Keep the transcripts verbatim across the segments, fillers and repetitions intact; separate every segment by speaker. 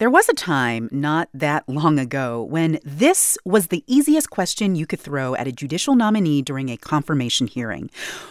Speaker 1: There was a time not that long ago when this was the easiest question you could throw at a judicial nominee during a confirmation hearing.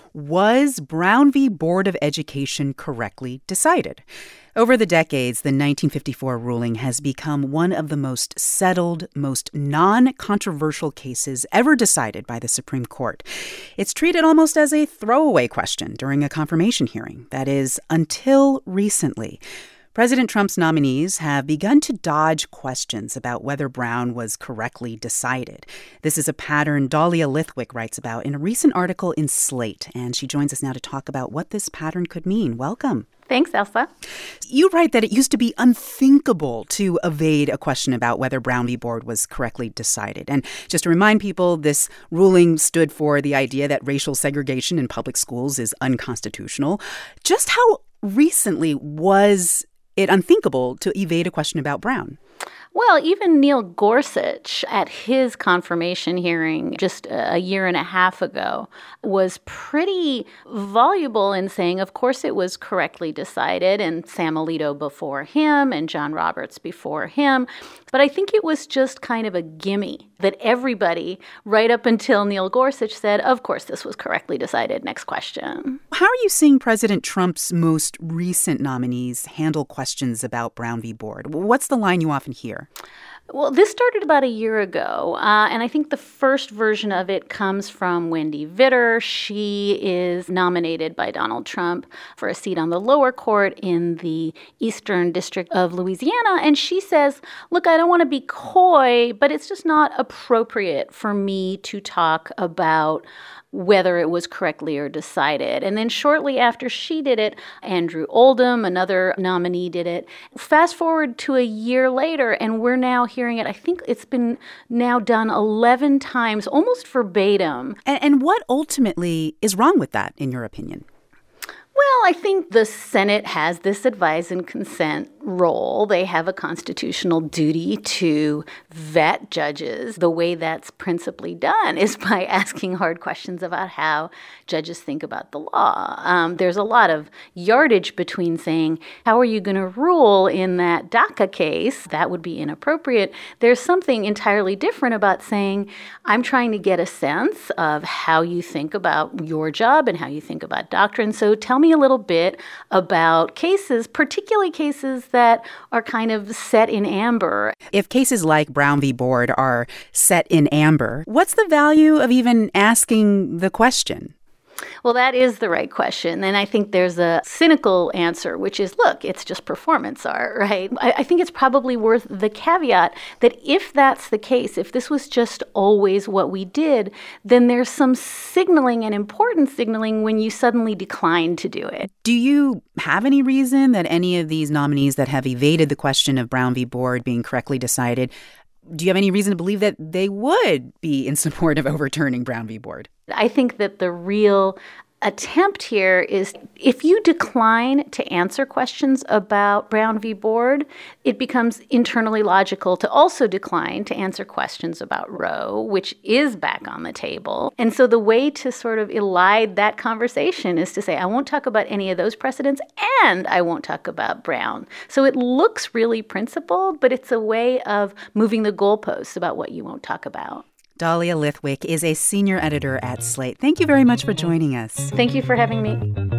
Speaker 1: Was Brown v. Board of Education correctly decided? Over the decades, the nineteen fifty-four ruling has become one of the most settled, most non-controversial cases ever decided by the Supreme Court. It's treated almost as a throwaway question during a confirmation hearing. That is, until recently. President Trump's nominees have begun to dodge questions about whether Brown was correctly decided. This is a pattern Dahlia Lithwick writes about in a recent article in Slate, and she joins us now to talk about what this pattern could mean. Welcome.
Speaker 2: Thanks, Elsa.
Speaker 1: You write that it used to be unthinkable to evade a question about whether Brown v. Board was correctly decided. And just to remind people, this ruling stood for the idea that racial segregation in public schools is unconstitutional. Just how recently was it unthinkable to evade a question about Brown?
Speaker 2: Well, even Neil Gorsuch at his confirmation hearing just a year and a half ago was pretty voluble in saying, of course, it was correctly decided, and Sam Alito before him and John Roberts before him. But I think it was just kind of a gimme that everybody, right up until Neil Gorsuch, said, of course, this was correctly decided. Next question.
Speaker 1: How are you seeing President Trump's most recent nominees handle questions about Brown v. Board? What's the line you often hear?
Speaker 2: Well, this started about a year ago, uh, and I think the first version of it comes from Wendy Vitter. She is nominated by Donald Trump for a seat on the lower court in the Eastern District of Louisiana, and she says, look, I don't want to be coy, but it's just not appropriate for me to talk about whether it was correctly or decided. And then shortly after she did it, Andrew Oldham, another nominee, did it. Fast forward to a year later, and we're now hearing it. I think it's been now done eleven times, almost verbatim.
Speaker 1: And, and what ultimately is wrong with that, in your opinion?
Speaker 2: Well, I think the Senate has this advise and consent role. They have a constitutional duty to vet judges. The way that's principally done is by asking hard questions about how judges think about the law. Um, there's a lot of yardage between saying, how are you going to rule in that DACA case? That would be inappropriate. There's something entirely different about saying, I'm trying to get a sense of how you think about your job and how you think about doctrine. So tell me a little bit about cases, particularly cases that are kind of set in amber.
Speaker 1: If cases like Brown v. Board are set in amber, what's the value of even asking the question?
Speaker 2: Well, that is the right question. And I think there's a cynical answer, which is, look, it's just performance art, right? I, I think it's probably worth the caveat that if that's the case, if this was just always what we did, then there's some signaling and important signaling when you suddenly decline to do it.
Speaker 1: Do you have any reason that any of these nominees that have evaded the question of Brown v. Board being correctly decided, do you have any reason to believe that they would be in support of overturning Brown v. Board?
Speaker 2: I think that the real attempt here is if you decline to answer questions about Brown v. Board, it becomes internally logical to also decline to answer questions about Roe, which is back on the table. And so the way to sort of elide that conversation is to say, I won't talk about any of those precedents and I won't talk about Brown. So it looks really principled, but it's a way of moving the goalposts about what you won't talk about.
Speaker 1: Dahlia Lithwick is a senior editor at Slate. Thank you very much for joining us.
Speaker 2: Thank you for having me.